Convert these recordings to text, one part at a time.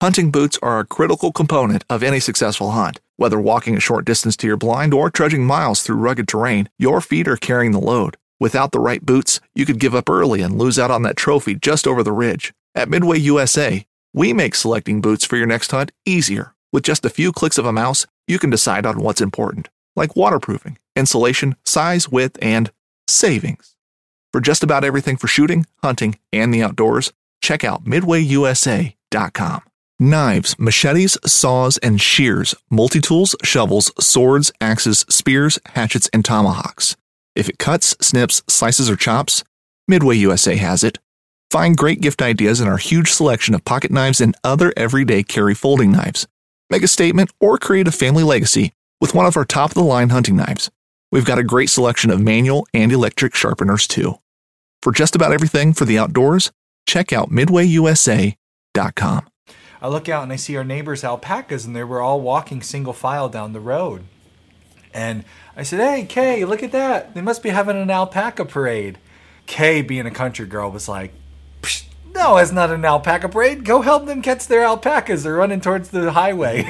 Hunting boots are a critical component of any successful hunt. Whether walking a short distance to your blind or trudging miles through rugged terrain, your feet are carrying the load. Without the right boots, you could give up early and lose out on that trophy just over the ridge. At Midway USA, we make selecting boots for your next hunt easier. With just a few clicks of a mouse, you can decide on what's important, like waterproofing, insulation, size, width, and savings. For just about everything for shooting, hunting, and the outdoors, check out MidwayUSA.com. Knives, machetes, saws, and shears, multi-tools, shovels, swords, axes, spears, hatchets, and tomahawks. If it cuts, snips, slices, or chops, Midway USA has it. Find great gift ideas in our huge selection of pocket knives and other everyday carry folding knives. Make a statement or create a family legacy with one of our top-of-the-line hunting knives. We've got a great selection of manual and electric sharpeners, too. For just about everything for the outdoors, check out MidwayUSA.com. I look out and I see our neighbors' alpacas, and they were all walking single file down the road. And I said, "Hey, Kay, look at that. They must be having an alpaca parade." Kay, being a country girl, was like, "No, it's not an alpaca parade. Go help them catch their alpacas. They're running towards the highway."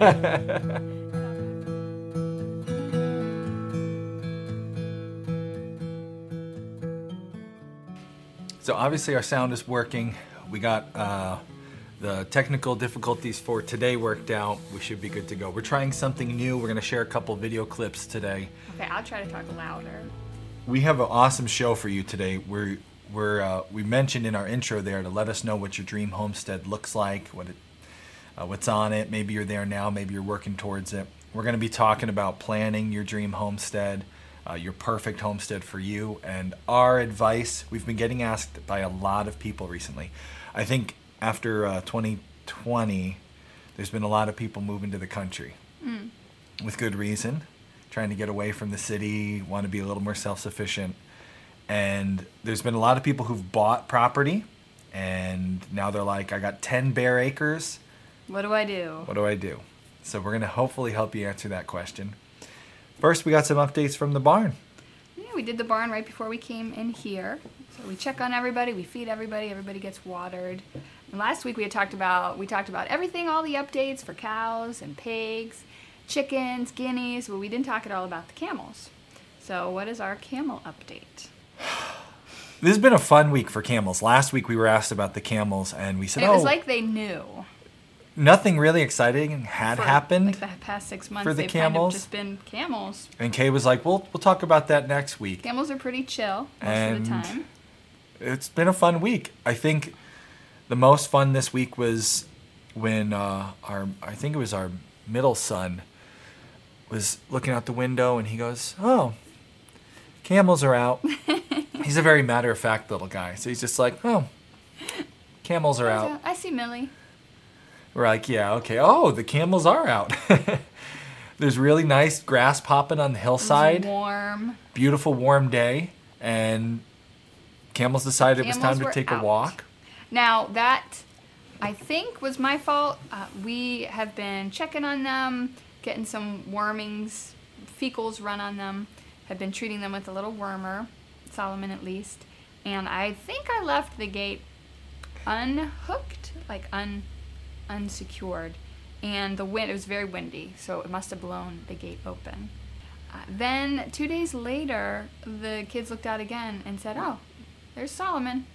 So obviously our sound is working. We got the technical difficulties for today worked out. We should be good to go. We're trying something new. We're going to share a couple video clips today. Okay, I'll try to talk louder. We have an awesome show for you today. We mentioned in our intro there to let us know what your dream homestead looks like, what's on it. Maybe you're there now. Maybe you're working towards it. We're going to be talking about planning your dream homestead, your perfect homestead for you, and our advice. We've been getting asked by a lot of people recently. I think after 2020, there's been a lot of people moving to the country with good reason, trying to get away from the city, want to be a little more self-sufficient. And there's been a lot of people who've bought property, and now they're like, I got 10 bare acres. What do I do? What do I do? So we're going to hopefully help you answer that question. First, we got some updates from the barn. Yeah, we did the barn right before we came in here. So we check on everybody, we feed everybody, everybody gets watered. And last week we talked about everything, all the updates for cows and pigs, chickens, guineas, but we didn't talk at all about the camels. So what is our camel update? This has been a fun week for camels. Last week we were asked about the camels, and we said, and it was like they knew. Nothing really exciting had happened like the past 6 months. for the they've camels. Kind of just been camels. And Kay was like, we'll talk about that next week. Camels are pretty chill most of the time. It's been a fun week. I think the most fun this week was when I think it was our middle son was looking out the window, and he goes, "Oh, camels are out." He's a very matter-of-fact little guy. So he's just like, "Oh, camels are out." I see Millie. We're like, yeah, okay. Oh, the camels are out. There's really nice grass popping on the hillside. It was warm. Beautiful warm day. And camels decided it was time to take a walk. Now, that, I think, was my fault. We have been checking on them, getting some wormings, fecals run on them. Have been treating them with a little wormer, Solomon at least. And I think I left the gate unhooked, like unsecured, and the wind, it was very windy, so it must have blown the gate open. Then 2 days later, the kids looked out again and said, "Oh, there's Solomon."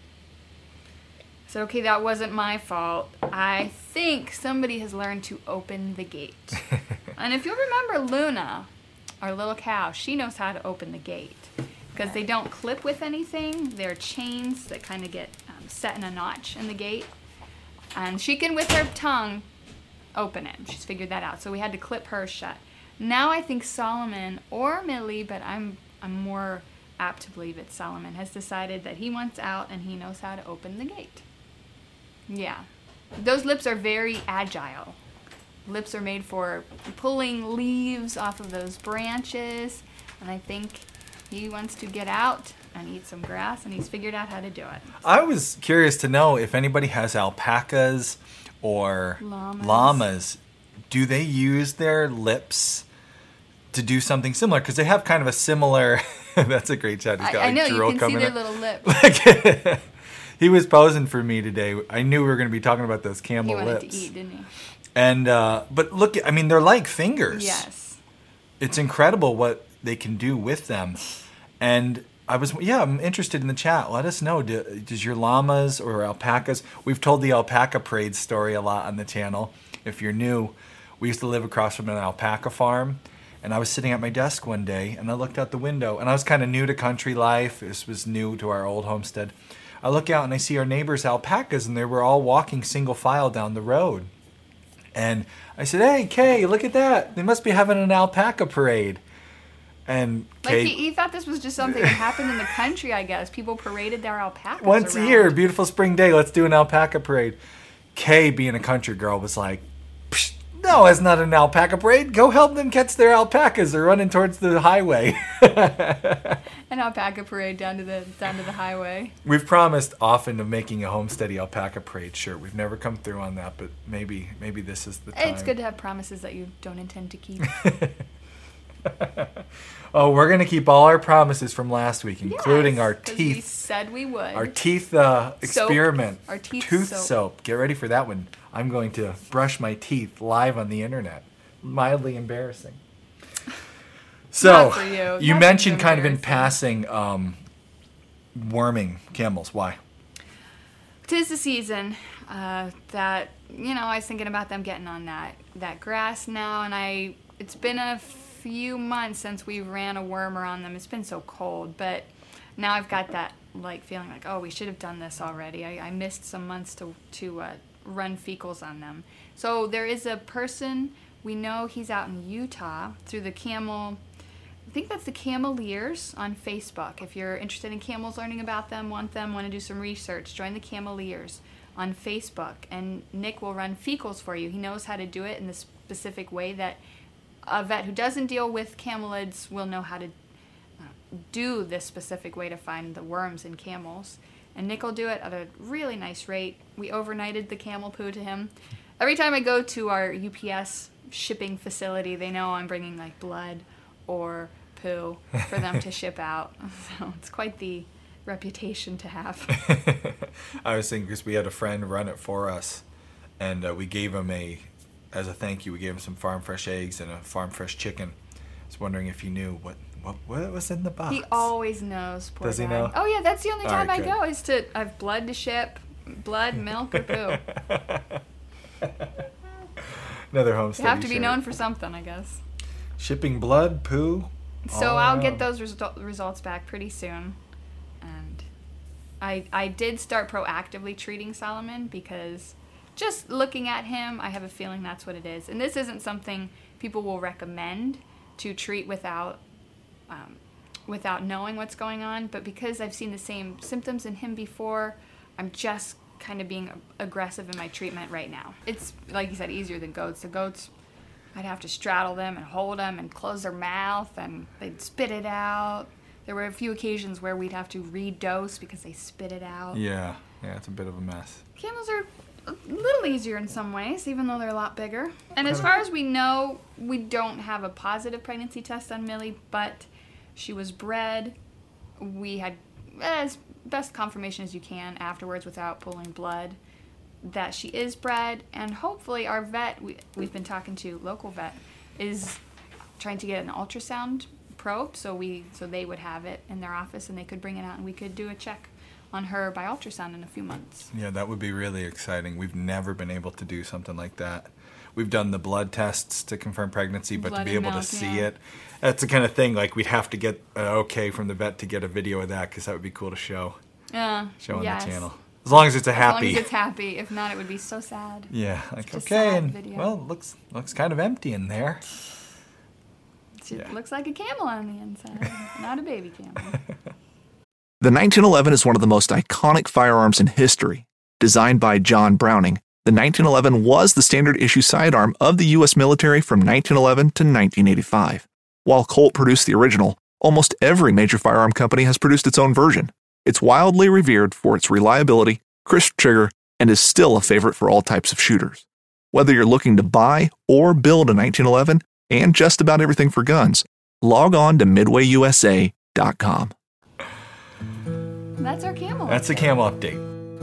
So okay, that wasn't my fault. I think somebody has learned to open the gate. And if you'll remember Luna, our little cow, she knows how to open the gate because they don't clip with anything. They're chains that kind of get set in a notch in the gate. And she can, with her tongue, open it. She's figured that out. So we had to clip her shut. Now I think Solomon or Millie, but I'm more apt to believe it's Solomon, has decided that he wants out and he knows how to open the gate. Yeah. Those lips are very agile. Lips are made for pulling leaves off of those branches. And I think he wants to get out and eat some grass, and he's figured out how to do it. I was curious to know if anybody has alpacas or llamas. Do they use their lips to do something similar? Because they have kind of a similar... That's a great shot. He's got I know, you can see coming their up. little lips. He was posing for me today. I knew we were going to be talking about those camel He wanted lips. to eat, didn't he? And but look, I mean, they're like fingers. Yes. It's incredible what they can do with them. And I'm interested in the chat. Let us know. Does your llamas or alpacas? We've told the alpaca parade story a lot on the channel. If you're new, we used to live across from an alpaca farm. And I was sitting at my desk one day, and I looked out the window, and I was kind of new to country life. This was new to our old homestead. I look out, and I see our neighbors' alpacas, and they were all walking single file down the road. And I said, "Hey, Kay, look at that. They must be having an alpaca parade." And Kay... Like he thought this was just something that happened in the country, I guess. People paraded their alpacas Once around. a year, beautiful spring day, let's do an alpaca parade. Kay, being a country girl, was like, "Psh, no, it's not an alpaca parade. Go help them catch their alpacas. They're running towards the highway." An alpaca parade down to the highway. We've promised often of making a homesteady alpaca parade shirt. We've never come through on that, but maybe this is the time. It's good to have promises that you don't intend to keep. Oh, we're going to keep all our promises from last week, including our 'cause teeth. We said we would. Our teeth experiment. Our teeth tooth soap. Get ready for that one. I'm going to brush my teeth live on the internet. Mildly embarrassing. So, Not for you. you Nothing's mentioned kind of in embarrassing. passing worming camels. Why? 'Tis the season that, I was thinking about them getting on that grass now, and it's been a few months since we ran a wormer on them. It's been so cold, but now I've got that feeling like, oh, we should have done this already. I missed some months to run fecals on them. So there is a person, we know he's out in Utah through the camel, I think that's the Cameliers on Facebook. If you're interested in camels, learning about them, want to do some research, join the Cameliers on Facebook. And Nick will run fecals for you. He knows how to do it in the specific way that a vet who doesn't deal with camelids will know how to do this specific way to find the worms in camels. And Nick will do it at a really nice rate. We overnighted the camel poo to him. Every time I go to our UPS shipping facility, they know I'm bringing blood or poo for them to ship out. So it's quite the reputation to have. I was thinking because we had a friend run it for us, and we gave him as a thank you, we gave him some farm fresh eggs and a farm fresh chicken. I was wondering if you knew what was in the box. He always knows, poor Does he guy. know? Oh yeah, that's the only time right, I go is I have blood to ship, blood, milk, or poo. Another homestead. You have to be known for something, I guess. Shipping blood, poo. So I'll get those results back pretty soon. And I did start proactively treating Solomon because just looking at him, I have a feeling that's what it is. And this isn't something people will recommend to treat without knowing what's going on. But because I've seen the same symptoms in him before, I'm just kind of being aggressive in my treatment right now. It's, like you said, easier than goats. The goats, I'd have to straddle them and hold them and close their mouth, and they'd spit it out. There were a few occasions where we'd have to redose because they spit it out. Yeah, it's a bit of a mess. Camels are a little easier in some ways, even though they're a lot bigger. And as far as we know, we don't have a positive pregnancy test on Millie, but she was bred. We had as best confirmation as you can afterwards without pulling blood that she is bred, and hopefully our vet we've been talking to, local vet, is trying to get an ultrasound probe so they would have it in their office and they could bring it out and we could do a check on her by ultrasound in a few months. Yeah, that would be really exciting. We've never been able to do something like that. We've done the blood tests to confirm pregnancy, but to be able to see it, that's the kind of thing, like we'd have to get an okay from the vet to get a video of that, because that would be cool to show on the channel. As long as it's happy. As long as it's happy. If not, it would be so sad. Yeah, like, Just okay, sad and video. well, looks kind of empty in there. It looks like a camel on the inside, not a baby camel. The 1911 is one of the most iconic firearms in history. Designed by John Browning, the 1911 was the standard issue sidearm of the U.S. military from 1911 to 1985. While Colt produced the original, almost every major firearm company has produced its own version. It's wildly revered for its reliability, crisp trigger, and is still a favorite for all types of shooters. Whether you're looking to buy or build a 1911 and just about everything for guns, log on to midwayusa.com. That's our camel. That's the camel update.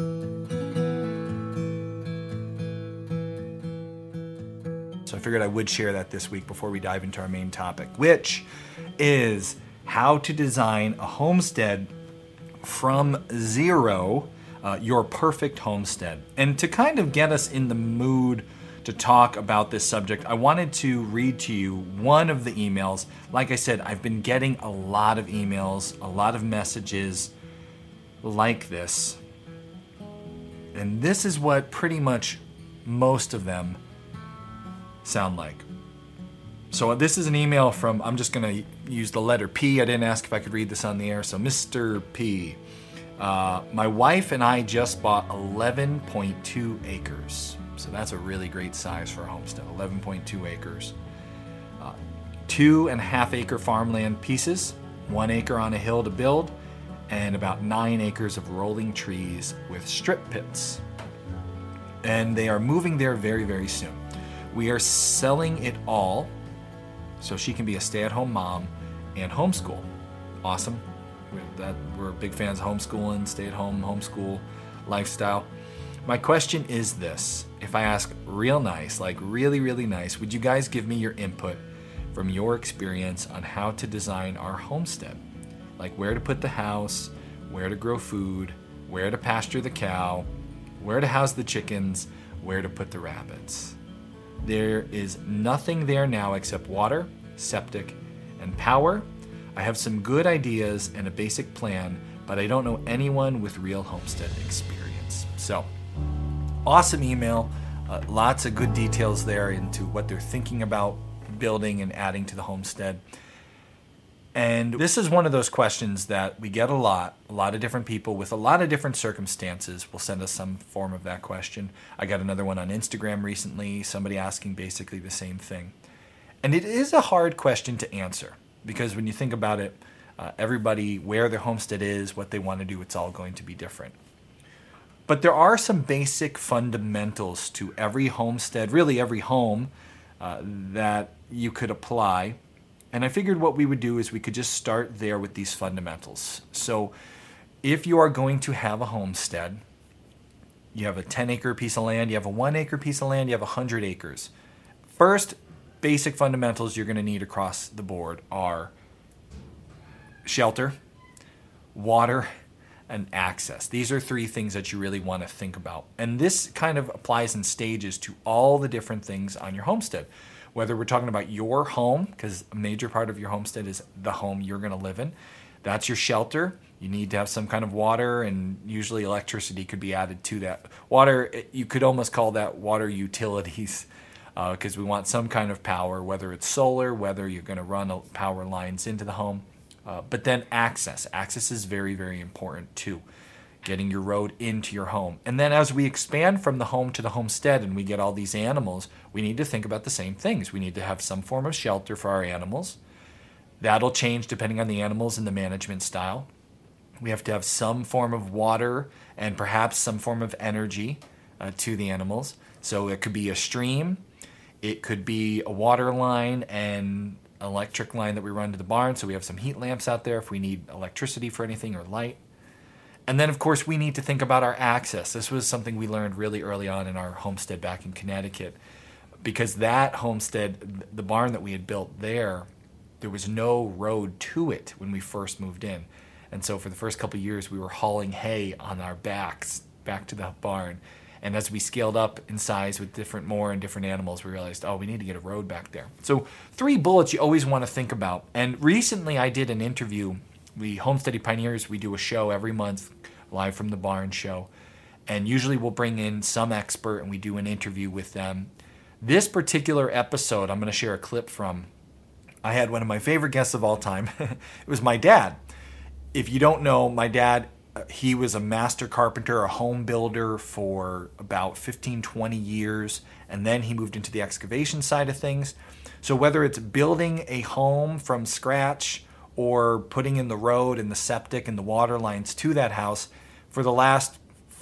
So I figured I would share that this week before we dive into our main topic, which is how to design a homestead from zero, your perfect homestead. And to kind of get us in the mood to talk about this subject, I wanted to read to you one of the emails. Like I said, I've been getting a lot of emails, a lot of messages like this. And this is what pretty much most of them sound like. So this is an email from, I'm just going to use the letter P. I didn't ask if I could read this on the air. So Mr. P. My wife and I just bought 11.2 acres. So that's a really great size for a homestead, 11.2 acres. 2.5 acre farmland pieces, 1 acre on a hill to build, and about 9 acres of rolling trees with strip pits. And they are moving there very, very soon. We are selling it all so she can be a stay-at-home mom and homeschool. Awesome. We're big fans of homeschooling, stay-at-home, homeschool lifestyle. My question is this. If I ask real nice, like really, really nice, would you guys give me your input from your experience on how to design our homestead? Like where to put the house, where to grow food, where to pasture the cow, where to house the chickens, where to put the rabbits. There is nothing there now except water, septic, and power. I have some good ideas and a basic plan, but I don't know anyone with real homestead experience. So, awesome email. Lots of good details there into what they're thinking about building and adding to the homestead. And this is one of those questions that we get a lot of different people with a lot of different circumstances will send us some form of that question. I got another one on Instagram recently, somebody asking basically the same thing. And it is a hard question to answer because when you think about it, everybody, where their homestead is, what they want to do, it's all going to be different. But there are some basic fundamentals to every homestead, really every home, that you could apply. And I figured what we would do is we could just start there with these fundamentals. So if you are going to have a homestead, you have a 10-acre piece of land, you have a 1-acre piece of land, you have 100 acres. First, basic fundamentals you're going to need across the board are shelter, water, and access. These are 3 things that you really want to think about. And this kind of applies in stages to all the different things on your homestead. Whether we're talking about your home, because a major part of your homestead is the home you're going to live in. That's your shelter. You need to have some kind of water, and usually electricity could be added to that. Water, you could almost call that water utilities, because we want some kind of power, whether it's solar, whether you're going to run power lines into the home. But then access. Access is very, very important too. Getting your road into your home. And then as we expand from the home to the homestead and we get all these animals, we need to think about the same things. We need to have some form of shelter for our animals. That'll change depending on the animals and the management style. We have to have some form of water and perhaps some form of energy to the animals. So it could be a stream. It could be a water line and an electric line that we run to the barn. So we have some heat lamps out there if we need electricity for anything or light. And then, of course, we need to think about our access. This was something we learned really early on in our homestead back in Connecticut. Because that homestead, the barn that we had built there was no road to it when we first moved in. And so for the first couple of years, we were hauling hay on our backs back to the barn. And as we scaled up in size with different animals, we realized, we need to get a road back there. So 3 bullets you always want to think about. And recently I did an interview. We Homesteady Pioneers, we do a show every month, live from the barn show. And usually we'll bring in some expert and we do an interview with them. This particular episode, I'm going to share a clip from. I had one of my favorite guests of all time. It was my dad. If you don't know, my dad, he was a master carpenter, a home builder for about 15, 20 years. And then he moved into the excavation side of things. So whether it's building a home from scratch or putting in the road and the septic and the water lines to that house, for the last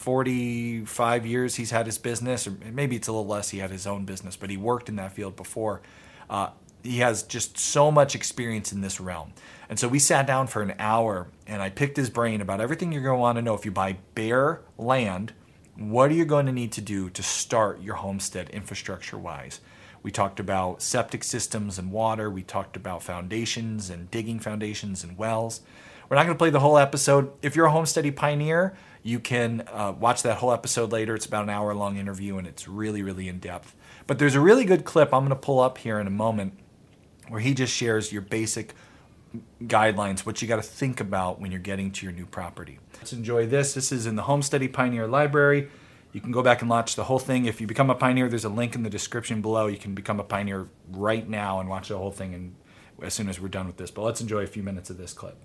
45 years he's had his business, or maybe it's a little less, he had his own business, but he worked in that field before. He has just so much experience in this realm. And so we sat down for an hour and I picked his brain about everything you're going to want to know if you buy bare land what are you going to need to do to start your homestead infrastructure-wise? We talked about septic systems and water. We talked about foundations and digging foundations and wells. We're not going to play the whole episode. If you're a homesteady pioneer, you can watch that whole episode later. It's about an hour-long interview, and it's really, really in-depth. But there's a really good clip I'm going to pull up here in a moment where he just shares your basic guidelines, what you got to think about when you're getting to your new property. Let's enjoy this. This is in the Homesteady Pioneer Library. You can go back and watch the whole thing. If you become a pioneer, there's a link in the description below. You can become a pioneer right now and watch the whole thing and as soon as we're done with this. But let's enjoy a few minutes of this clip.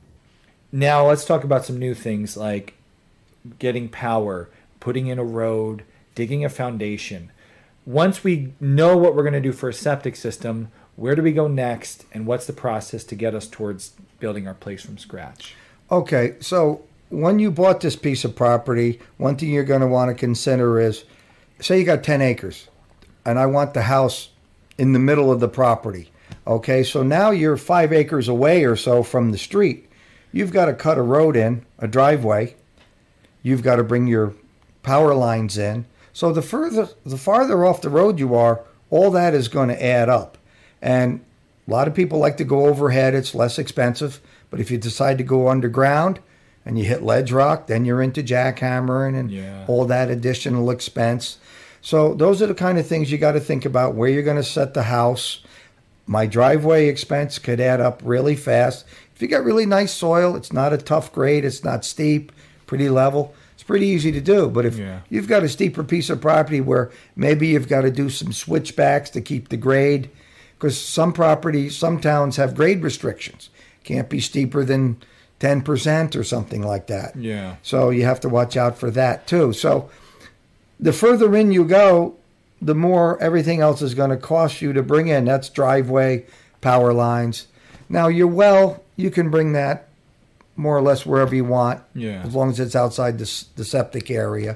Now let's talk about some new things like getting power, putting in a road, digging a foundation. Once we know what we're going to do for a septic system, where do we go next, and what's the process to get us towards building our place from scratch? Okay, so when you bought this piece of property, one thing you're going to want to consider is, say you got 10 acres, and I want the house in the middle of the property. Okay, so now you're 5 acres away or so from the street. You've got to cut a road in, a driveway. You've got to bring your power lines in. So the farther off the road you are, all that is going to add up. And a lot of people like to go overhead. It's less expensive. But if you decide to go underground and you hit ledge rock, then you're into jackhammering and all that additional expense. So those are the kind of things you got to think about, where you're going to set the house. My driveway expense could add up really fast. If you got really nice soil, it's not a tough grade, it's not steep, pretty level, it's pretty easy to do. But if you've got a steeper piece of property where maybe you've got to do some switchbacks to keep the grade, because some properties, some towns have grade restrictions. Can't be steeper than 10% or something like that. Yeah. So you have to watch out for that too. So the further in you go, the more everything else is going to cost you to bring in. That's driveway, power lines. Now your well, you can bring that more or less wherever you want, as long as it's outside the septic area.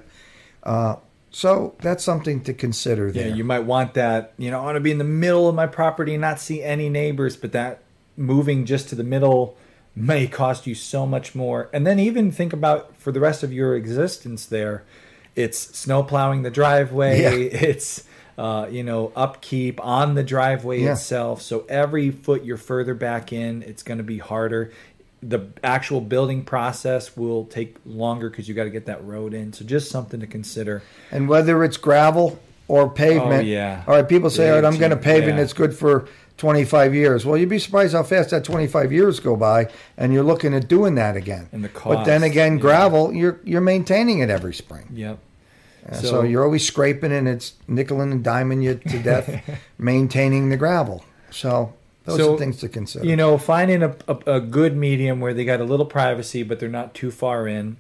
So that's something to consider there. Yeah, you might want that, I want to be in the middle of my property and not see any neighbors, but that moving just to the middle may cost you so much more. And then even think about for the rest of your existence there, it's snow plowing the driveway, it's upkeep on the driveway itself. So every foot you're further back in, it's going to be harder. The actual building process will take longer because you got to get that road in. So just something to consider. And whether it's gravel or pavement. All right, people say, all right, I'm going to pave it and it's good for 25 years. Well, you'd be surprised how fast that 25 years go by, and you're looking at doing that again. And the cost. But then again, gravel, you're maintaining it every spring. Yep. So you're always scraping and it's nickel and diming you to death, maintaining the gravel. So those are things to consider. Finding a good medium where they got a little privacy, but they're not too far in.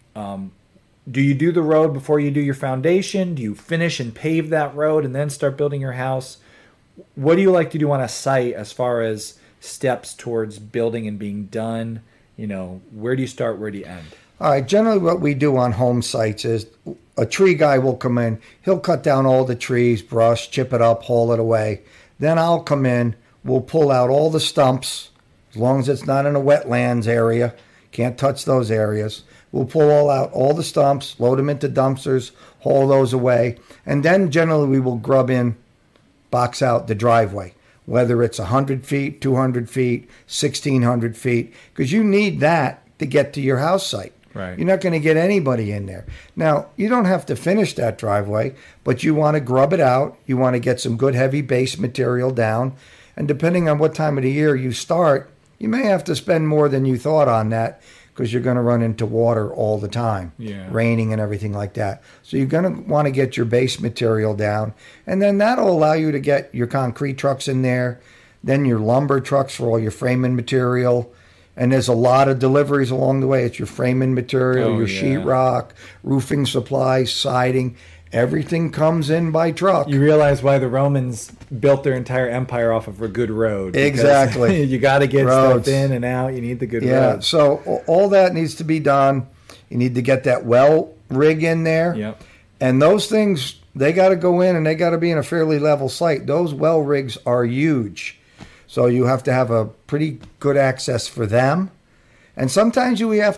Do you do the road before you do your foundation? Do you finish and pave that road and then start building your house? What do you like to do on a site as far as steps towards building and being done? Where do you start? Where do you end? All right. Generally, what we do on home sites is a tree guy will come in. He'll cut down all the trees, brush, chip it up, haul it away. Then I'll come in. We'll pull out all the stumps, as long as it's not in a wetlands area. Can't touch those areas. We'll pull out all the stumps, load them into dumpsters, haul those away. And then generally we will grub in, box out the driveway, whether it's 100 feet, 200 feet, 1,600 feet, because you need that to get to your house site. Right. You're not going to get anybody in there. Now, you don't have to finish that driveway, but you want to grub it out. You want to get some good heavy base material down. And depending on what time of the year you start, you may have to spend more than you thought on that because you're going to run into water all the time, raining and everything like that. So you're going to want to get your base material down. And then that'll allow you to get your concrete trucks in there, then your lumber trucks for all your framing material. And there's a lot of deliveries along the way. It's your framing material, your sheetrock, roofing supplies, siding. Everything comes in by truck. You realize why the Romans built their entire empire off of a good road. Exactly. You got to get stuff in and out. You need the good roads. So all that needs to be done. You need to get that well rig in there. Yep. And those things, they got to go in and they got to be in a fairly level site. Those well rigs are huge. So you have to have a pretty good access for them. And sometimes you have to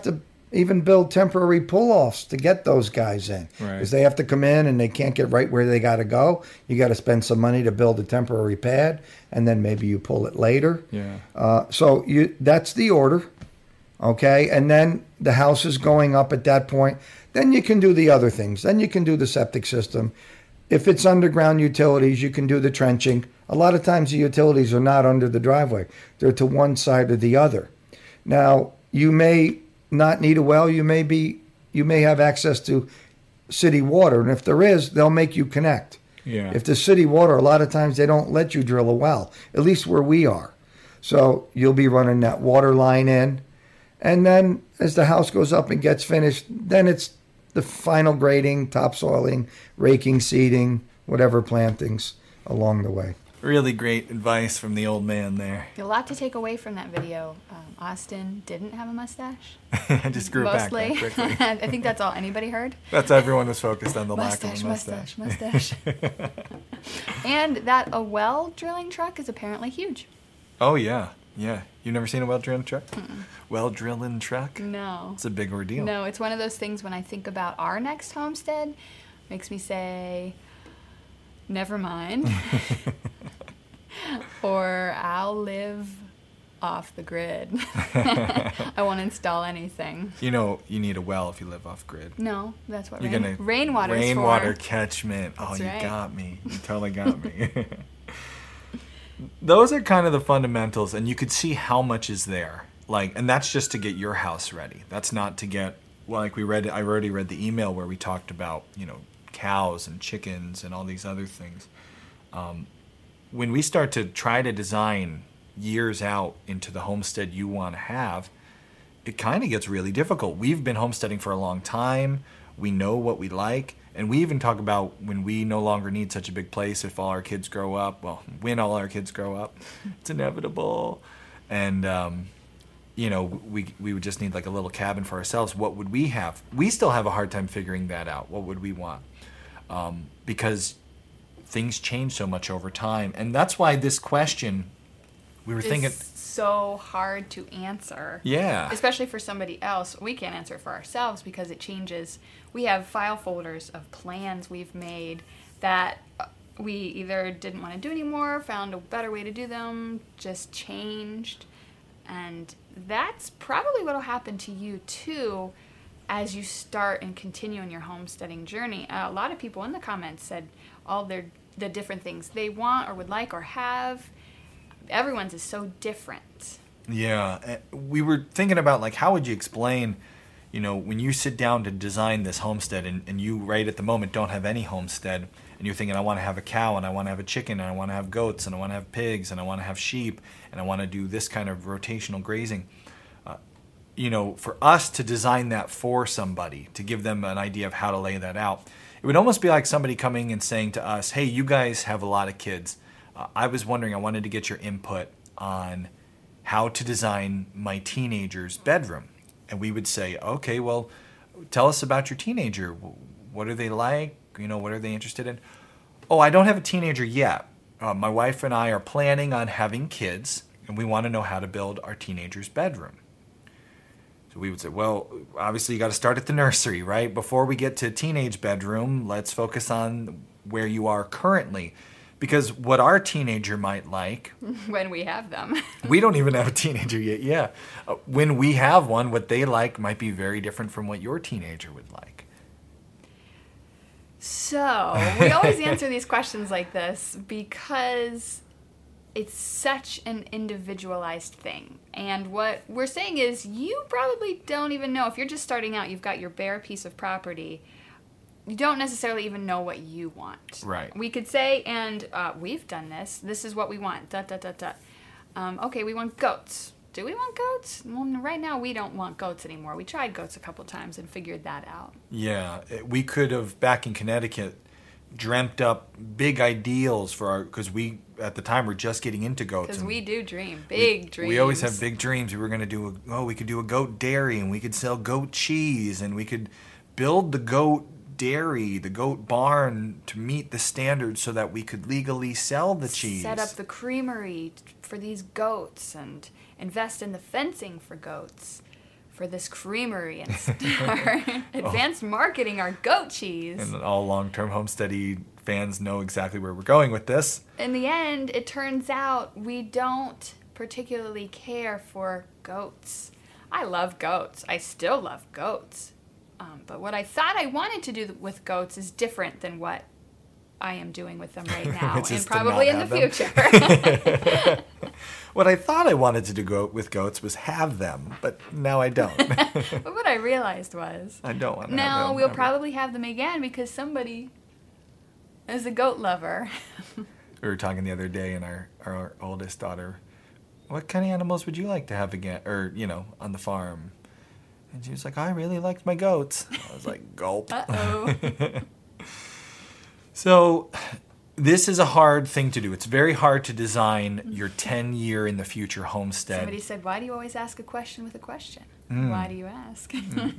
even build temporary pull-offs to get those guys in. Right. Because they have to come in and they can't get right where they got to go. You got to spend some money to build a temporary pad, and then maybe you pull it later. Yeah. So that's the order, okay? And then the house is going up at that point. Then you can do the other things. Then you can do the septic system. If it's underground utilities, you can do the trenching. A lot of times the utilities are not under the driveway. They're to one side or the other. Now, you may not need a well. You may have access to city water. And if there is, they'll make you connect. Yeah. If the city water, a lot of times they don't let you drill a well, at least where we are. So you'll be running that water line in. And then as the house goes up and gets finished, then it's the final grading, topsoiling, raking, seeding, whatever plantings along the way. Really great advice from the old man there. A lot to take away from that video. Austin didn't have a mustache. I just grew it back Mostly. that quickly. I think that's all anybody heard. That's everyone was focused on the Mustache, lack of a mustache. mustache. And that a well drilling truck is apparently huge. Oh, yeah. Yeah. You've never seen a well drilling truck? Well drilling truck? No. It's a big ordeal. No, it's one of those things when I think about our next homestead, makes me say, never mind. Or I'll live off the grid. I won't install anything. You know, you need a well if you live off grid. No, that's what You're gonna rainwater is for. rainwater catchment. Oh, That's you right. got me. You totally got me. Those are kind of the fundamentals, and you could see how much is there. And that's just to get your house ready. That's not to get, I already read the email where we talked about, cows and chickens and all these other things. When we start to try to design years out into the homestead you want to have, it kind of gets really difficult. We've been homesteading for a long time. We know what we like. And we even talk about when we no longer need such a big place if all our kids grow up. Well, when all our kids grow up, it's inevitable. And, we would just need like a little cabin for ourselves. What would we have? We still have a hard time figuring that out. What would we want? Because things change so much over time. And that's why this question, we were thinking... so hard to answer. Yeah. Especially for somebody else. We can't answer it for ourselves because it changes. We have file folders of plans we've made that we either didn't want to do anymore, found a better way to do them, just changed. And that's probably what will happen to you too as you start and continue in your homesteading journey. A lot of people in the comments said all the different things they want or would like or have. Everyone's is so different. Yeah. We were thinking about, how would you explain, when you sit down to design this homestead and you right at the moment don't have any homestead and you're thinking, I want to have a cow and I want to have a chicken and I want to have goats and I want to have pigs and I want to have sheep and I want to do this kind of rotational grazing. For us to design that for somebody, to give them an idea of how to lay that out, it would almost be like somebody coming and saying to us, hey, you guys have a lot of kids. I was wondering, I wanted to get your input on how to design my teenager's bedroom. And we would say, okay, well, tell us about your teenager. What are they like? What are they interested in? Oh, I don't have a teenager yet. My wife and I are planning on having kids, and we want to know how to build our teenager's bedroom. So we would say, well, obviously you got to start at the nursery, right? Before we get to teenage bedroom, let's focus on where you are currently. Because what our teenager might like... when we have them. We don't even have a teenager yet, yeah. When we have one, what they like might be very different from what your teenager would like. So, we always answer these questions like this because it's such an individualized thing. And what we're saying is you probably don't even know. If you're just starting out, you've got your bare piece of property... You don't necessarily even know what you want. Right. We could say, and we've done this. This is what we want. Okay, we want goats. Do we want goats? Well, right now we don't want goats anymore. We tried goats a couple times and figured that out. Yeah, we could have, back in Connecticut, dreamt up big ideals for our, because we, at the time, were just getting into goats. Because we do dream, big dreams. We always have big dreams. We were going to do, we could do a goat dairy, and we could sell goat cheese, and we could build the goat dairy, the goat barn to meet the standards so that we could legally sell the cheese. Set up the creamery for these goats and invest in the fencing for goats. for this creamery and start advanced marketing our goat cheese. And all long-term homesteady fans know exactly where we're going with this. In the end, it turns out we don't particularly care for goats. I love goats. I still love goats. But what I thought I wanted to do with goats is different than what I am doing with them right now, and probably in the future. What I thought I wanted to do with goats was have them, but now I don't. But what I realized was, I don't want to have now them. we'll probably have them again because somebody is a goat lover. We were talking the other day, and our oldest daughter, what kind of animals would you like to have again, or, on the farm? And she was like, I really liked my goats. I was like, gulp. Uh-oh. So this is a hard thing to do. It's very hard to design your 10-year in the future homestead. Somebody said, why do you always ask a question with a question? Why do you ask?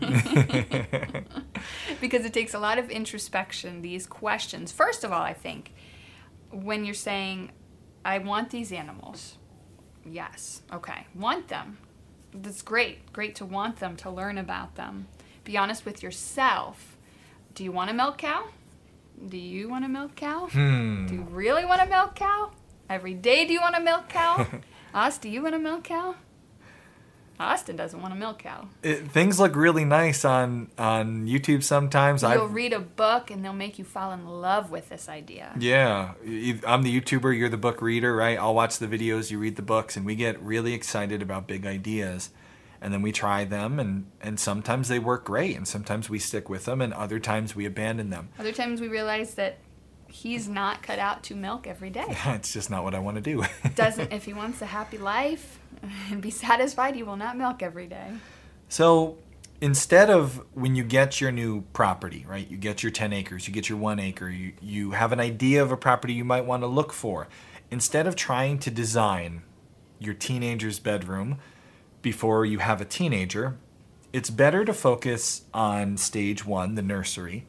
Because it takes a lot of introspection, these questions. First of all, I think, when you're saying, I want these animals. Yes. Okay. Want them. That's great. Great to want them, to learn about them. Be honest with yourself. Do you want a milk cow? Do you want a milk cow? Do you really want a milk cow? Every day do you want a milk cow? Do you want a milk cow? Austin doesn't want a milk cow. Things look really nice on YouTube sometimes. You'll read a book and they'll make you fall in love with this idea. Yeah. I'm the YouTuber, you're the book reader, right? I'll watch the videos, you read the books, and we get really excited about big ideas. And then we try them, and sometimes they work great, and sometimes we stick with them, and other times we abandon them. Other times we realize that he's not cut out to milk every day. It's just not what I want to do. If he wants a happy life and be satisfied, he will not milk every day. So instead of when you get your new property, right, you get your 10 acres, you get your 1 acre, you have an idea of a property you might want to look for. Instead of trying to design your teenager's bedroom before you have a teenager, it's better to focus on stage 1, the nursery,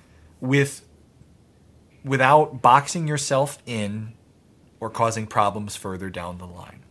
without boxing yourself in or causing problems further down the line.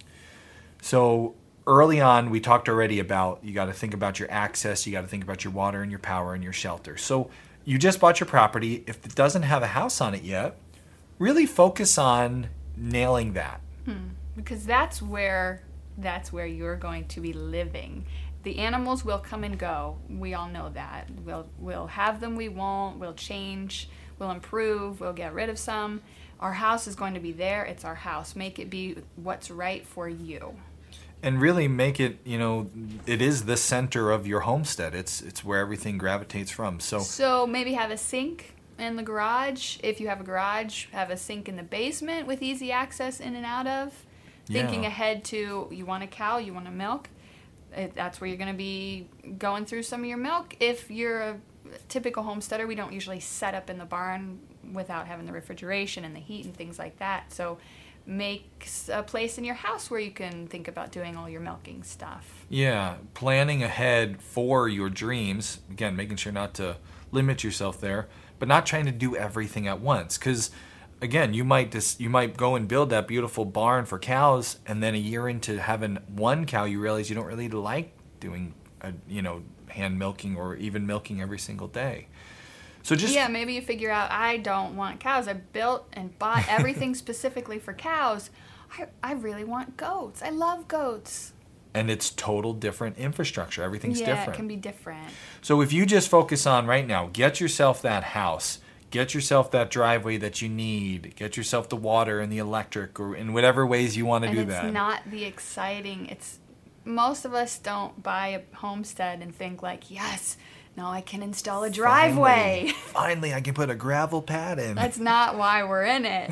So early on, we talked already about you got to think about your access, you got to think about your water and your power and your shelter. So you just bought your property. If it doesn't have a house on it yet, really focus on nailing that. Because that's where you're going to be living. The animals will come and go. We all know that. We'll have them, we won't. We'll change, we'll improve, we'll get rid of some. Our house is going to be there. It's our house. Make it be what's right for you. And really make it, it is the center of your homestead. It's where everything gravitates from. So maybe have a sink in the garage. If you have a garage, have a sink in the basement with easy access in and out of. Thinking ahead to, you want a cow, you want a milk. That's where you're going to be going through some of your milk. If you're a typical homesteader, we don't usually set up in the barn without having the refrigeration and the heat and things like that. So make a place in your house where you can think about doing all your milking stuff. Yeah, planning ahead for your dreams. Again, making sure not to limit yourself there, but not trying to do everything at once. Because again, you might go and build that beautiful barn for cows, and then a year into having one cow, you realize you don't really like doing, hand milking or even milking every single day. So maybe you figure out, I don't want cows. I built and bought everything specifically for cows. I really want goats. I love goats. And it's total different infrastructure. Everything's different. Yeah, it can be different. So if you just focus on right now, get yourself that house. Get yourself that driveway that you need. Get yourself the water and the electric, or in whatever ways you want to do that. And it's not the exciting. Most of us don't buy a homestead and think like, yes, now I can install a driveway. Finally, I can put a gravel pad in. That's not why we're in it.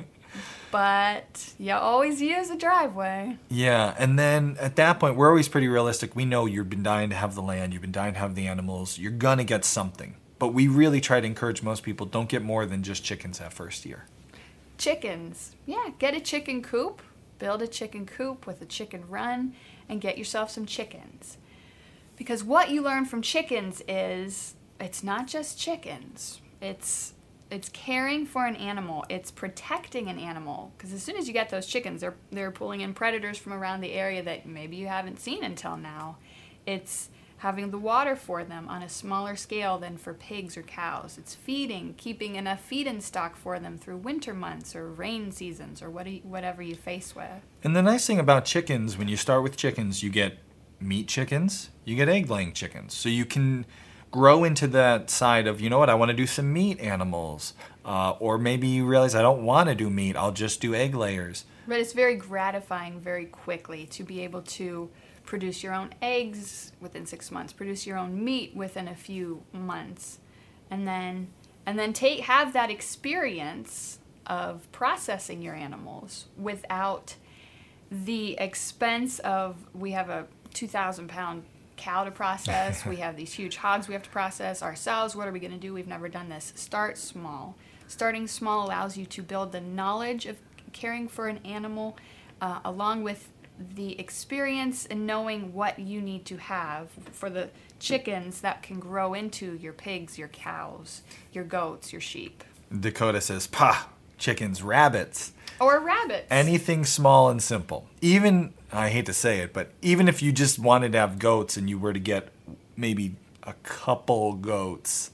But you always use a driveway. Yeah, and then at that point, we're always pretty realistic. We know you've been dying to have the land. You've been dying to have the animals. You're going to get something. But we really try to encourage most people, don't get more than just chickens that first year. Chickens. Yeah, get a chicken coop. Build a chicken coop with a chicken run and get yourself some chickens. Because what you learn from chickens is it's not just chickens. It's caring for an animal. It's protecting an animal. Because as soon as you get those chickens, they're pulling in predators from around the area that maybe you haven't seen until now. It's having the water for them on a smaller scale than for pigs or cows. It's feeding, keeping enough feed in stock for them through winter months or rain seasons or whatever you face with. And the nice thing about chickens, when you start with chickens, you get meat chickens, you get egg-laying chickens. So you can grow into that side of, you know what, I want to do some meat animals. Or maybe you realize I don't want to do meat, I'll just do egg layers. But it's very gratifying very quickly to be able to produce your own eggs within 6 months, produce your own meat within a few months, and then have that experience of processing your animals without the expense of, we have a 2,000-pound cow to process, we have these huge hogs we have to process ourselves, what are we going to do? We've never done this. Start small. Starting small allows you to build the knowledge of caring for an animal along with the experience and knowing what you need to have for the chickens that can grow into your pigs, your cows, your goats, your sheep. Dakota says, "Pah, chickens, rabbits." Or rabbits. Anything small and simple. Even, I hate to say it, but even if you just wanted to have goats and you were to get maybe a couple goats,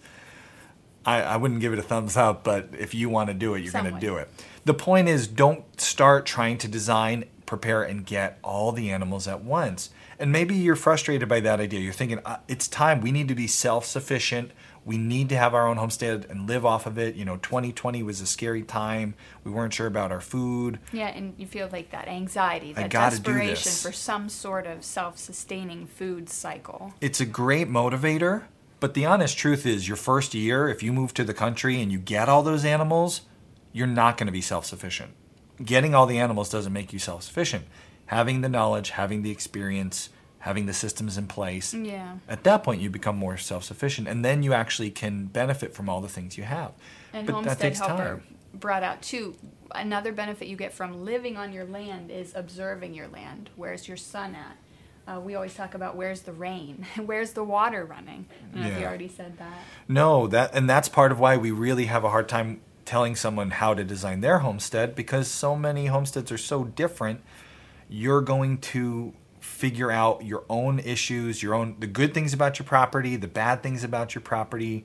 I wouldn't give it a thumbs up, but if you want to do it, you're going to do it. The point is, don't start trying to design, prepare, and get all the animals at once. And maybe you're frustrated by that idea. You're thinking, it's time. We need to be self-sufficient. We need to have our own homestead and live off of it. 2020 was a scary time. We weren't sure about our food. Yeah, and you feel like that anxiety, that desperation for some sort of self-sustaining food cycle. It's a great motivator, but the honest truth is your first year, if you move to the country and you get all those animals, you're not going to be self-sufficient. Getting all the animals doesn't make you self-sufficient. Having the knowledge, having the experience, having the systems in place, at that point you become more self-sufficient, and then you actually can benefit from all the things you have. And but Homestead that takes Helper time. brought out too, another benefit you get from living on your land is observing your land. Where's your sun at? We always talk about where's the rain, where's the water running. I don't know if you already said that. No, that's part of why we really have a hard time telling someone how to design their homestead, because so many homesteads are so different. You're going to figure out your own issues, the good things about your property, the bad things about your property,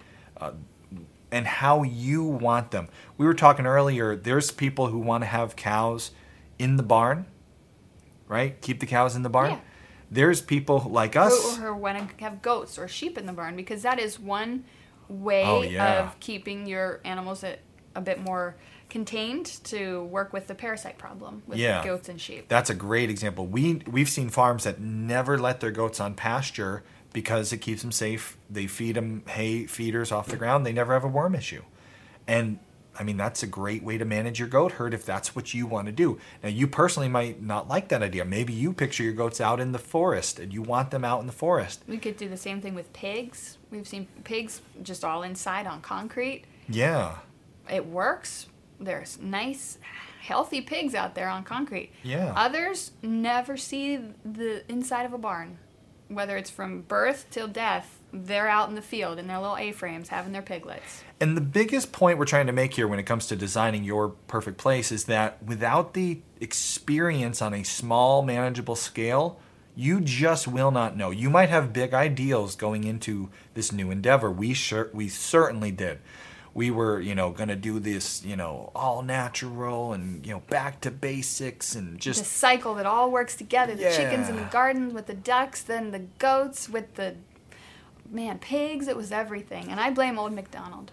and how you want them. We were talking earlier, there's people who want to have cows in the barn, right? Keep the cows in the barn. Yeah. There's people like us who want to have goats or sheep in the barn, because that is one way of keeping your animals a bit more contained to work with the parasite problem with goats and sheep. That's a great example. We've seen farms that never let their goats on pasture because it keeps them safe. They feed them hay feeders off the ground. They never have a worm issue. And I mean, that's a great way to manage your goat herd if that's what you want to do. Now, you personally might not like that idea. Maybe you picture your goats out in the forest and you want them out in the forest. We could do the same thing with pigs. We've seen pigs just all inside on concrete. Yeah. It works. There's nice, healthy pigs out there on concrete. Yeah. Others never see the inside of a barn. Whether it's from birth till death, they're out in the field in their little A-frames having their piglets. And the biggest point we're trying to make here when it comes to designing your perfect place is that without the experience on a small, manageable scale, you just will not know. You might have big ideals going into this new endeavor. We certainly did. We were, going to do this, all natural and, back to basics and just... The cycle that all works together. The chickens in the garden with the ducks, then the goats with the, pigs. It was everything. And I blame Old MacDonald.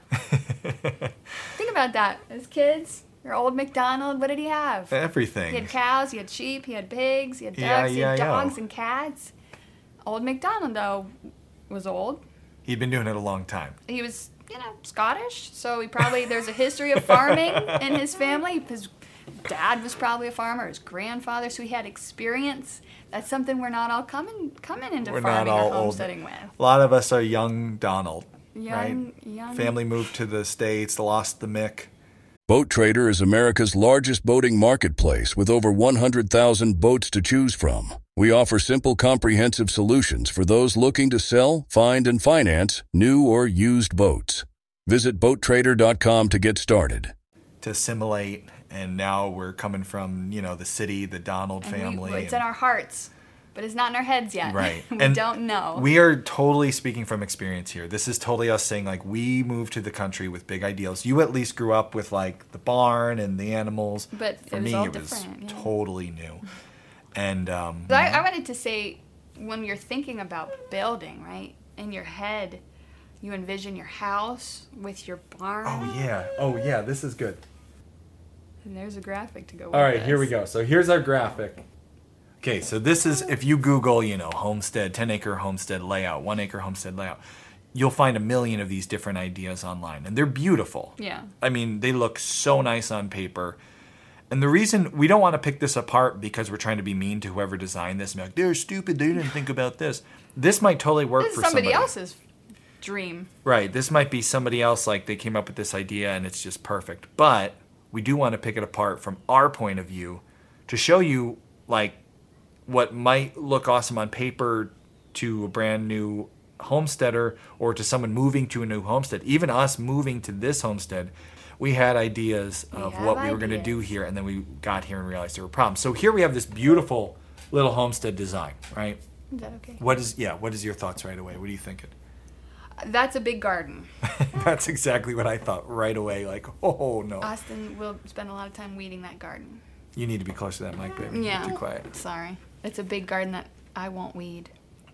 Think about that. As kids, your Old MacDonald, what did he have? Everything. He had cows, he had sheep, he had pigs, he had ducks, he had dogs and cats. Old MacDonald, though, was old. He'd been doing it a long time. He was... Scottish, so there's a history of farming in his family. His dad was probably a farmer, his grandfather, so he had experience. That's something we're not all coming into farming or homesteading with. A lot of us are young Donald, young. Family moved to the States, lost the Mick. Boat Trader is America's largest boating marketplace with over 100,000 boats to choose from. We offer simple, comprehensive solutions for those looking to sell, find, and finance new or used boats. Visit BoatTrader.com to get started. To assimilate, and now we're coming from, the city, the Donald family. It's in our hearts. but it's not in our heads yet. Right. We And don't know. We are totally speaking from experience here. This is totally us saying, like, we moved to the country with big ideals. You at least grew up with, like, the barn and the animals. But for it was me, all it was different, yeah. totally new. And But I wanted to say, when you're thinking about building, right, in your head, you envision your house with your barn. oh yeah, this is good. And there's a graphic to go with All right, this. here we go. So here's our graphic. Okay, so this is, if you Google, homestead, 10-acre homestead layout, 1-acre homestead layout, you'll find a million of these different ideas online. And they're beautiful. Yeah. I mean, they look so nice on paper. And the reason we don't want to pick this apart because we're trying to be mean to whoever designed this and be like, they're stupid, they didn't think about this. This might totally work This is for somebody else's dream. Right. This might be somebody else, like they came up with this idea and it's just perfect. But we do want to pick it apart from our point of view to show you, like, what might look awesome on paper to a brand new homesteader or to someone moving to a new homestead. Even us moving to this homestead, we had ideas of what we were going to do here, and then we got here and realized there were problems. So here we have this beautiful little homestead design, right? Is that okay? What is your thoughts right away? What are you thinking? That's a big garden. That's exactly what I thought right away. Like, oh no. Austin will spend a lot of time weeding that garden. You need to be close to that mic, baby. Yeah. You're too quiet. Sorry. It's a big garden that I won't weed.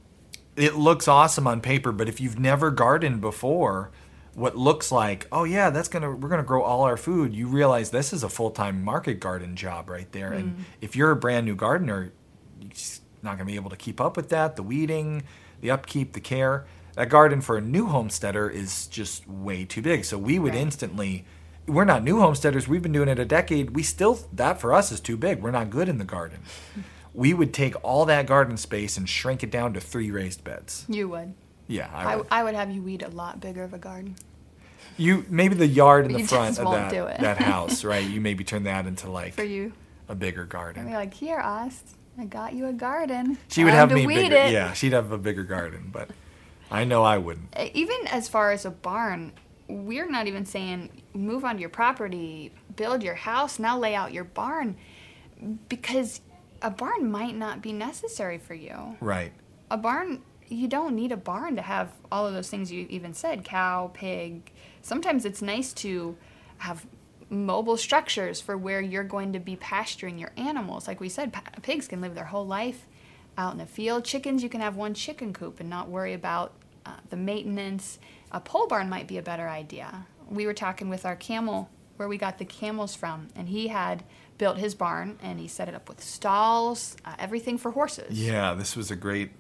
It looks awesome on paper, but if you've never gardened before, what looks like, oh yeah, we're gonna grow all our food, you realize this is a full-time market garden job right there. And if you're a brand new gardener, you're just not gonna be able to keep up with that, the weeding, the upkeep, the care. That garden for a new homesteader is just way too big. So we would instantly, we're not new homesteaders, we've been doing it a decade, that for us is too big. We're not good in the garden. We would take all that garden space and shrink it down to 3 raised beds. You would. Yeah, I would have you weed a lot bigger of a garden. You maybe the yard in You the front just of won't do it. that house, right? You maybe turn that into like For you. a bigger I'd garden. be like, here, Ost, I got you a garden. She would Time have to me weed bigger. it. Yeah, she'd have a bigger garden, but I know I wouldn't. Even as far as a barn, we're not even saying move onto your property, build your house, now lay out your barn, because a barn might not be necessary for you. Right. A barn, you don't need a barn to have all of those things you even said, cow, pig. Sometimes it's nice to have mobile structures for where you're going to be pasturing your animals. Like we said, pigs can live their whole life out in the field. Chickens, you can have one chicken coop and not worry about the maintenance. A pole barn might be a better idea. We were talking with our camel, where we got the camels from, and he had built his barn and he set it up with stalls, everything for horses. Yeah, this was a great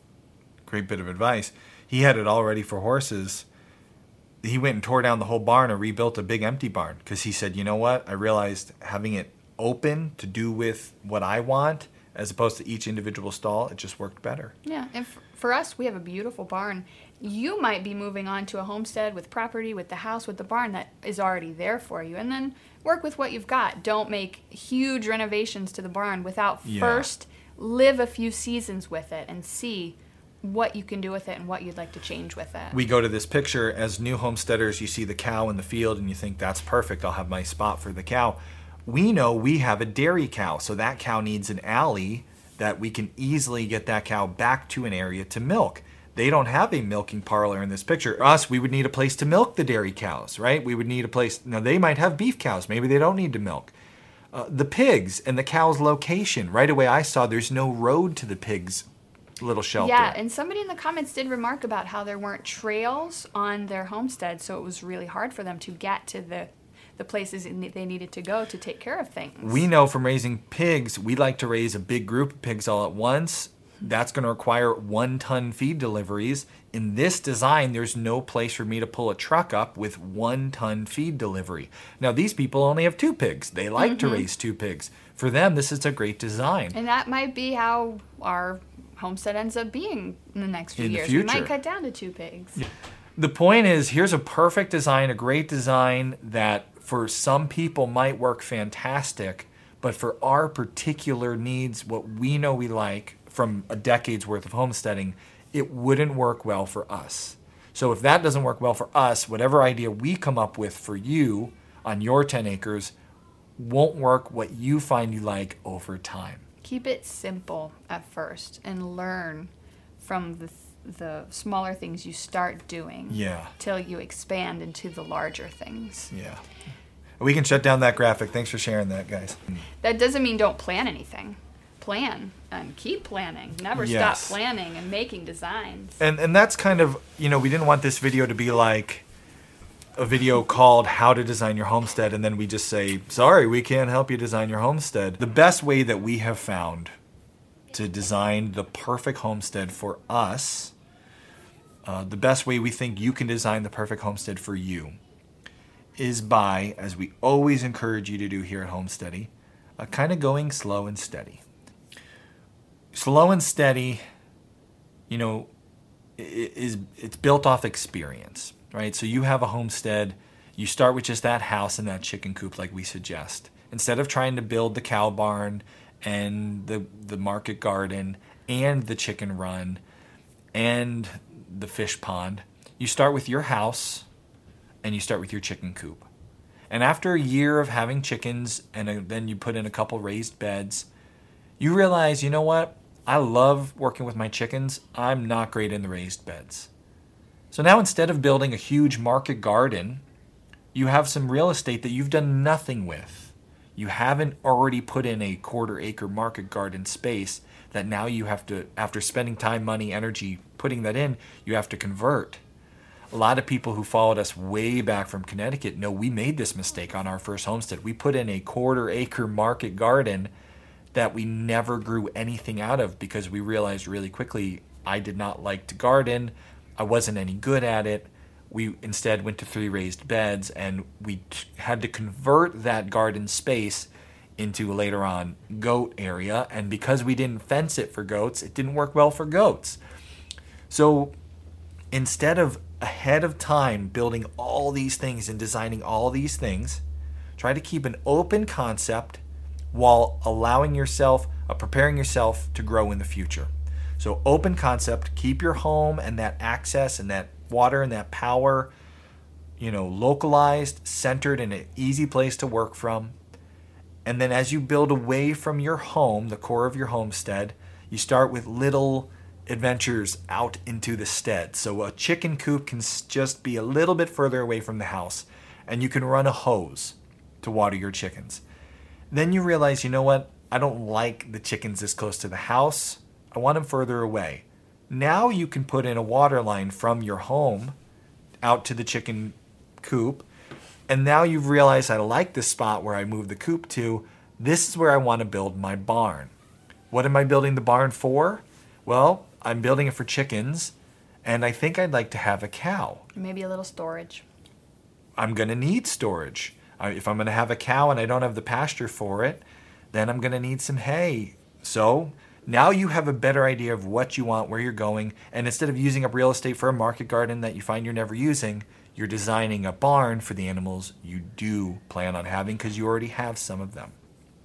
bit of advice. He had it all ready for horses. He went and tore down the whole barn and rebuilt a big empty barn because he said, you know what? I realized having it open to do with what I want as opposed to each individual stall, it just worked better. Yeah, and for us, we have a beautiful barn. You might be moving on to a homestead with property, with the house, with the barn that is already there for you. And then work with what you've got. Don't make huge renovations to the barn without first live a few seasons with it and see what you can do with it and what you'd like to change with it. We go to this picture as new homesteaders, you see the cow in the field and you think that's perfect, I'll have my spot for the cow. We know we have a dairy cow, so that cow needs an alley that we can easily get that cow back to an area to milk. They don't have a milking parlor in this picture. Us, we would need a place to milk the dairy cows, right? We would need a place. Now, they might have beef cows. Maybe they don't need to milk. The pigs and the cow's location. Right away, I saw there's no road to the pigs' little shelter. Yeah, and somebody in the comments did remark about how there weren't trails on their homestead, so it was really hard for them to get to the places they needed to go to take care of things. We know from raising pigs, we like to raise a big group of pigs all at once. That's going to require 1-ton feed deliveries. In this design, there's no place for me to pull a truck up with 1-ton feed delivery. Now, these people only have 2 pigs. They like to raise 2 pigs. For them, this is a great design. And that might be how our homestead ends up being in the next few In the years. We might future. cut down to 2 pigs. Yeah. The point is, here's a perfect design, a great design that for some people might work fantastic, but for our particular needs, what we know we like from a decade's worth of homesteading, it wouldn't work well for us. So if that doesn't work well for us, whatever idea we come up with for you on your 10 acres won't work what you find you like over time. keep it simple at first and learn from the smaller things you start doing. Yeah. Till you expand into the larger things. Yeah. We can shut down that graphic. Thanks for sharing that, guys. That doesn't mean don't plan anything. Plan and keep planning. Never Yes. stop planning and making designs. And that's kind of, we didn't want this video to be like a video called How to Design Your Homestead, and then we just say, sorry, we can't help you design your homestead. The best way that we have found to design the perfect homestead for us, the best way we think you can design the perfect homestead for you, is by, as we always encourage you to do here at Homesteady, kind of going slow and steady. Slow and steady, it's built off experience, right? So you have a homestead, you start with just that house and that chicken coop like we suggest. Instead of trying to build the cow barn and the market garden and the chicken run and the fish pond, you start with your house and you start with your chicken coop. And after a year of having chickens and then you put in a couple raised beds, you realize, you know what? I love working with my chickens. I'm not great in the raised beds. So now instead of building a huge market garden, you have some real estate that you've done nothing with. You haven't already put in a 1/4 acre market garden space that now you have to, after spending time, money, energy, putting that in, you have to convert. A lot of people who followed us way back from Connecticut know we made this mistake on our first homestead. We put in a 1/4 acre market garden that we never grew anything out of because we realized really quickly I did not like to garden. I wasn't any good at it. We instead went to 3 raised beds, and we had to convert that garden space into later on goat area. And because we didn't fence it for goats, it didn't work well for goats. So instead of ahead of time building all these things and designing all these things, try to keep an open concept while allowing yourself, preparing yourself to grow in the future. So open concept, keep your home and that access and that water and that power, localized, centered, in an easy place to work from. And then as you build away from your home, the core of your homestead, you start with little adventures out into the stead. So a chicken coop can just be a little bit further away from the house, and you can run a hose to water your chickens. Then you realize, you know what? I don't like the chickens this close to the house. I want them further away. Now you can put in a water line from your home out to the chicken coop. And now you've realized I like this spot where I moved the coop to. This is where I want to build my barn. What am I building the barn for? Well, I'm building it for chickens, and I think I'd like to have a cow. Maybe a little storage. I'm going to need storage. If I'm going to have a cow and I don't have the pasture for it, then I'm going to need some hay. So now you have a better idea of what you want, where you're going, and instead of using up real estate for a market garden that you find you're never using, you're designing a barn for the animals you do plan on having because you already have some of them.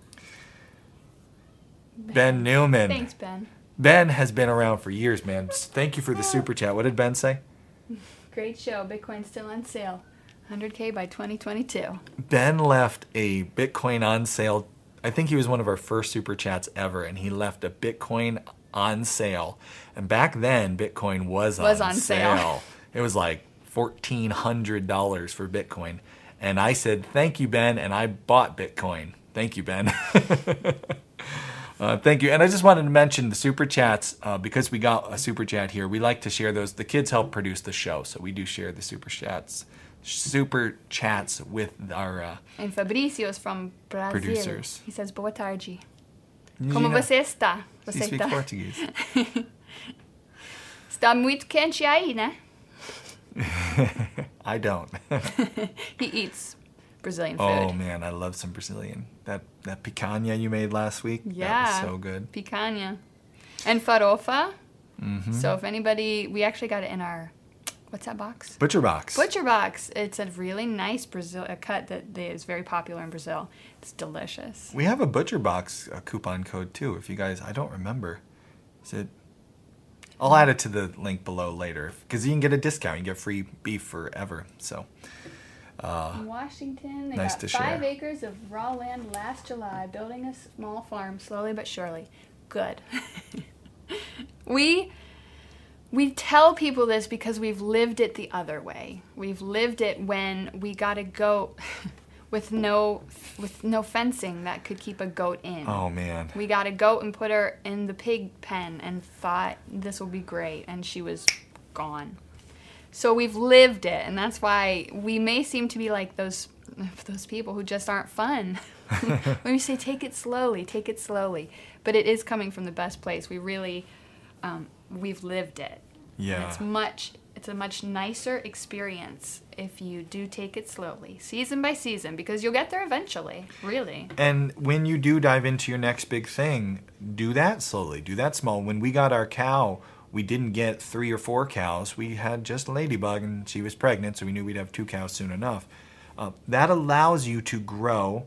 Ben Newman. Thanks, Ben. Ben has been around for years, man. Thank you for the super chat. What did Ben say? Great show. Bitcoin's still on sale. 100K by 2022. Ben left a Bitcoin on sale. I think he was one of our first super chats ever, and he left a Bitcoin on sale. And back then, Bitcoin was on sale. It was like $1,400 for Bitcoin. And I said, thank you, Ben, and I bought Bitcoin. Thank you, Ben. Thank you. And I just wanted to mention the super chats, because we got a super chat here. We like to share those. The kids help produce the show, so we do share the super chats with our and Fabricio's from Brazil. Producers. He says, boa tarde. Como você está? He speaks Portuguese. Está muito quente aí, né? I don't. He eats Brazilian food. Oh man, I love some Brazilian. That picanha you made last week. Yeah. That was so good. Picanha. And farofa. Mm-hmm. So if anybody, we actually got it in our, what's that box? Butcher box. Butcher box. It's a really nice a cut that is very popular in Brazil. It's delicious. We have a Butcher box coupon code too. If you guys, I don't remember. Is it? I'll add it to the link below later because you can get a discount. You get free beef forever. So In Washington, they nice got to 5 share. acres of raw land last July, building a small farm slowly but surely. Good. We tell people this because we've lived it the other way. We've lived it when we got a goat with no fencing that could keep a goat in. Oh, man. We got a goat and put her in the pig pen and thought this will be great, and she was gone. So we've lived it, and that's why we may seem to be like those people who just aren't fun. When we say take it slowly, but it is coming from the best place. We really, we've lived it. Yeah. And it's a much nicer experience if you do take it slowly, season by season, because you'll get there eventually, really. And when you do dive into your next big thing, do that slowly, do that small. When we got our cow, we didn't get 3 or 4 cows. We had just Ladybug, and she was pregnant, so we knew we'd have 2 cows soon enough. That allows you to grow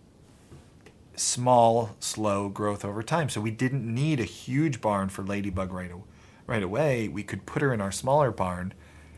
small, slow growth over time. So we didn't need a huge barn for Ladybug right away. We could put her in our smaller barn.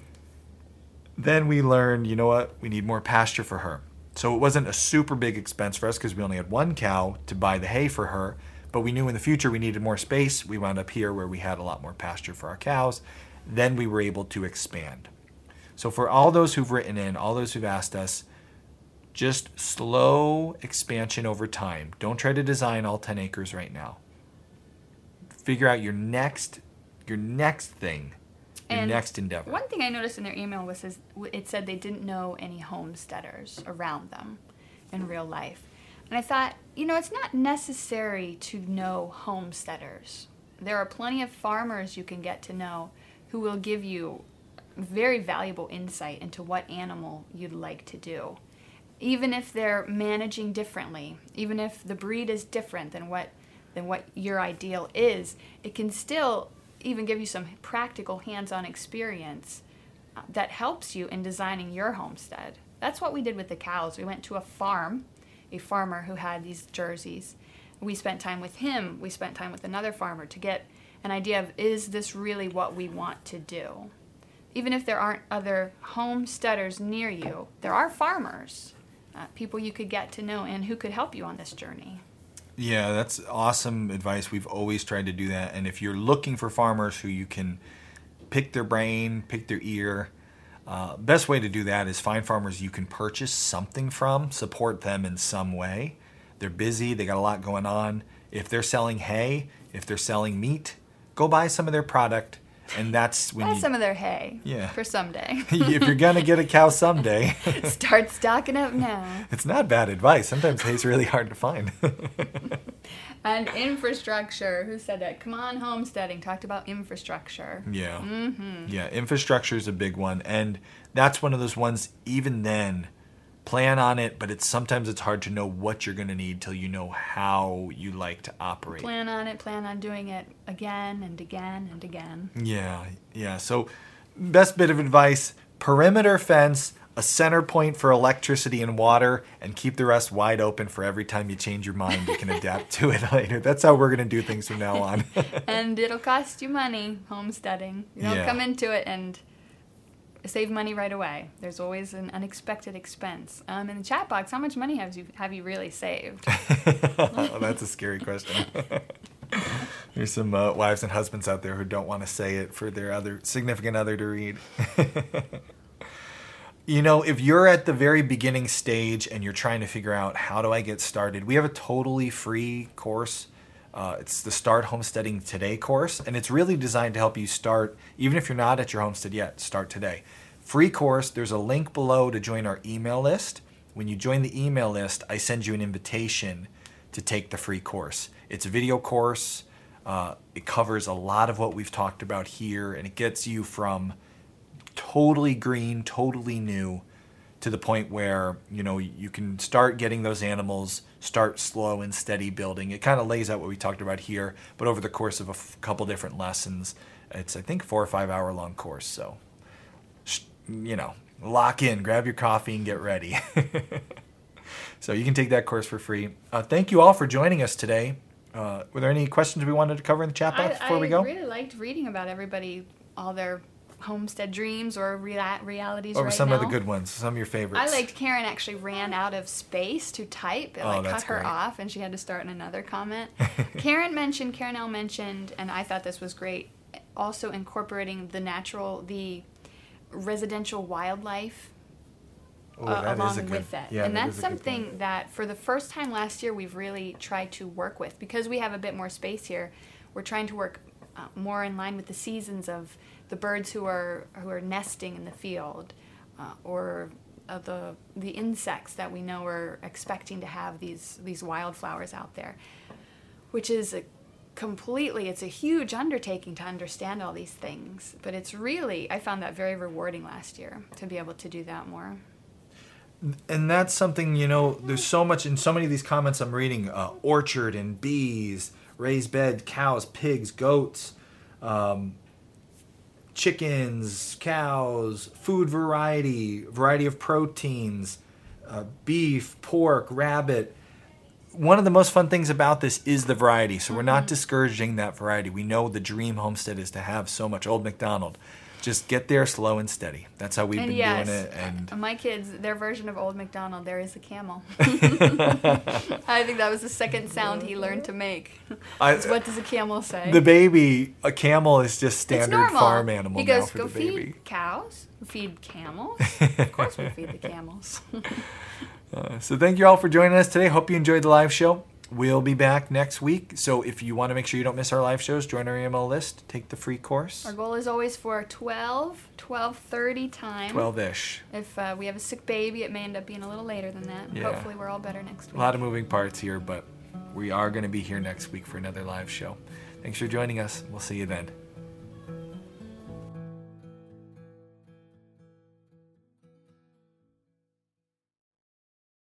Then we learned, you know what, we need more pasture for her. So it wasn't a super big expense for us because we only had 1 cow to buy the hay for her. But we knew in the future we needed more space. We wound up here where we had a lot more pasture for our cows. Then we were able to expand. So for all those who've written in, all those who've asked us, just slow expansion over time. Don't try to design all 10 acres right now. Figure out your next thing, your next endeavor. One thing I noticed in their email was it said they didn't know any homesteaders around them in real life. And I thought, it's not necessary to know homesteaders. There are plenty of farmers you can get to know who will give you very valuable insight into what animal you'd like to do. Even if they're managing differently, even if the breed is different than what your ideal is, it can still even give you some practical hands-on experience that helps you in designing your homestead. That's what we did with the cows. We went to a farmer who had these jerseys. We spent time with him. We spent time with another farmer to get an idea of, is this really what we want to do? Even if there aren't other homesteaders near you, there are farmers, people you could get to know and who could help you on this journey. Yeah, that's awesome advice. We've always tried to do that. And if you're looking for farmers who you can pick their brain, pick their ear, best way to do that is find farmers you can purchase something from, support them in some way. They're busy, they got a lot going on. If they're selling hay, if they're selling meat, go buy some of their product. And that's when some of their hay for someday. If you're going to get a cow someday. Start stocking up now. It's not bad advice. Sometimes hay's really hard to find. And infrastructure. Who said that? Come on, homesteading. Talked about infrastructure. Yeah. Mm-hmm. Yeah, infrastructure is a big one. And that's one of those ones, even then, plan on it, but sometimes it's hard to know what you're going to need till you know how you like to operate. Plan on it, plan on doing it again and again and again. Yeah. So best bit of advice, perimeter fence, a center point for electricity and water, and keep the rest wide open for every time you change your mind. You can adapt to it later. That's how we're going to do things from now on. And it'll cost you money, homesteading. You don't come into it and save money right away. There's always an unexpected expense. In the chat box, how much money have you really saved? Oh, that's a scary question. There's some wives and husbands out there who don't want to say it for their other significant other to read. If you're at the very beginning stage and you're trying to figure out how do I get started, we have a totally free course. It's the Start Homesteading Today course, and it's really designed to help you start, even if you're not at your homestead yet, start today. Free course, there's a link below to join our email list. When you join the email list, I send you an invitation to take the free course. It's a video course. It covers a lot of what we've talked about here, and it gets you from totally green, totally new, to the point where, you can start getting those animals, start slow and steady building. It kind of lays out what we talked about here, but over the course of a couple different lessons. It's, I think, 4 or 5 hour long course. So, lock in, grab your coffee and get ready. So you can take that course for free. Thank you all for joining us today. Were there any questions we wanted to cover in the chat box before we go? I really liked reading about everybody, all their homestead dreams or realities Or right some now. of the good ones, some of your favorites. I liked Karen actually ran out of space to type. It Oh, cut that's her great. off and she had to start in another comment. Karen L mentioned, and I thought this was great, also incorporating the residential wildlife that is along a good- with that. yeah, and that that's is a good something point. that for the first time last year we've really tried to work with. Because we have a bit more space here, we're trying to work more in line with the seasons of the birds who are nesting in the field, or the insects that we know are expecting to have these wildflowers out there, which is it's a huge undertaking to understand all these things. But it's really, I found that very rewarding last year to be able to do that more. And that's something, there's so much in so many of these comments I'm reading, orchard and bees, raised bed, cows, pigs, goats, chickens, cows, food variety of proteins, beef, pork, rabbit. One of the most fun things about this is the variety. So we're not discouraging that variety. We know the dream homestead is to have so much. Old MacDonald. Just get there slow and steady. That's how we've been doing it. And my kids, their version of Old MacDonald, there is a camel. I think that was the second sound he learned to make. What does a camel say? The baby, a camel is just It's standard normal. farm animal He goes, now for go the baby. feed cows, feed camels. Of course we feed the camels. So thank you all for joining us today. Hope you enjoyed the live show. We'll be back next week. So if you want to make sure you don't miss our live shows, join our email list. Take the free course. Our goal is always for 12:30 time. 12-ish. If we have a sick baby, it may end up being a little later than that. Yeah. Hopefully we're all better next A week. lot of moving parts here, but we are going to be here next week for another live show. Thanks for joining us. We'll see you then.